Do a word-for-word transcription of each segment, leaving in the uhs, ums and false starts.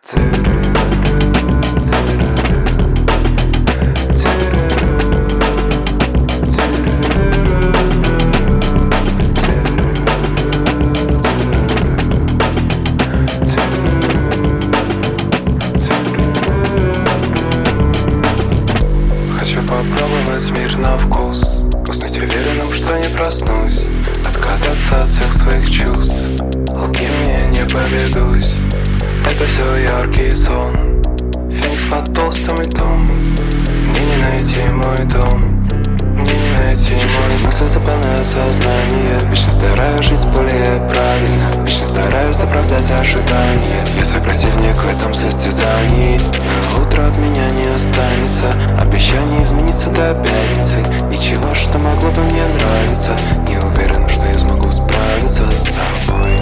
Попробовать мир на вкус, уснуть уверенным, что не проснусь, отказаться от всех своих чувств, алхимии не поведусь. Это все яркий сон, феникс под толстым льдом. Мне не найти мой дом, мне не найти чужие мысли заполняют сознание. Вечно стараюсь жить более правильно, вечно стараюсь оправдать ожидания. Я свой противник в этом состязании. На утро от меня не останется обещание измениться до пятницы. Ничего, что могло бы мне нравиться. Не уверен, что я смогу справиться с собой.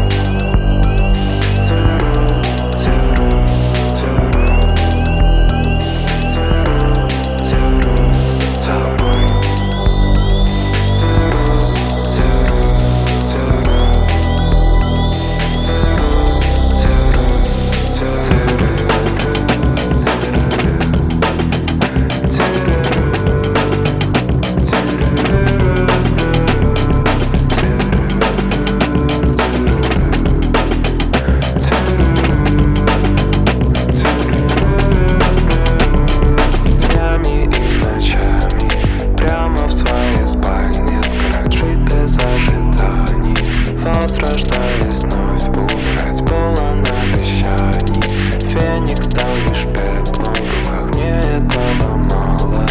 Возрождаясь вновь, убрать полон обещаний. Феникс стал лишь пеплом, в руках мне этого мало.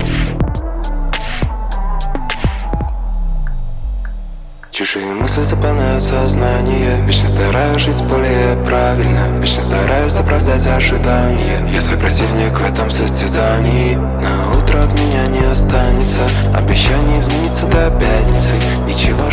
Чужие мысли заполняют сознание. Вечно стараюсь жить более правильно, вечно стараюсь оправдать ожидания. Я свой противник в этом состязании. На утро от меня не останется обещание измениться до пятницы. Ничего,